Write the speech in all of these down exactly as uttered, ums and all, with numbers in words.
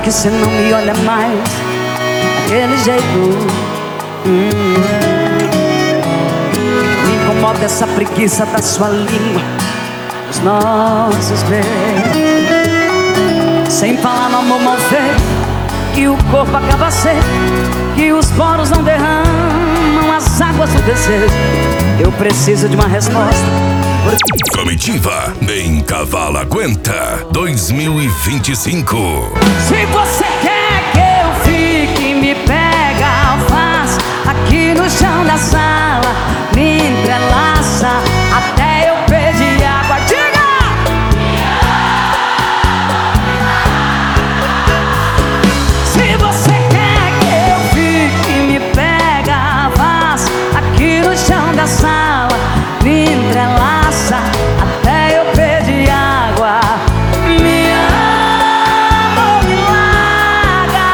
que cê não me olha mais daquele jeito. hum. Me incomoda essa preguiça da sua língua, os nossos beijos. Sem falar no amor mal feito, que o corpo acaba seco, que os poros não derramam as águas do desejo. Eu preciso de uma resposta. Comitiva Nem Cavalo Aguenta dois mil e vinte e cinco. Se você quer que eu fique, me pega, faz aqui no chão da sala, me entrelaça até eu pedir água. Diga! Se você quer que eu fique, me pega, faz aqui no chão da sala, me entrelaça até eu pedir água. Me ama ou me larga.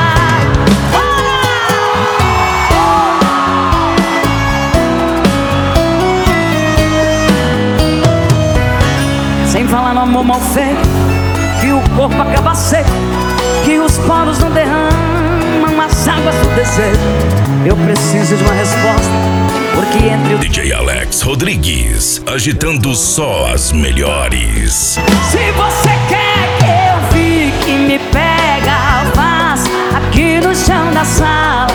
Sem falar no amor mal feito, que o corpo acaba seco, que os poros não derramam as águas do desejo. Eu preciso de uma resposta, porque entre o D J Alex Rodrigues, agitando só as melhores. Se você quer que eu fique, me pega, faz aqui no chão da sala,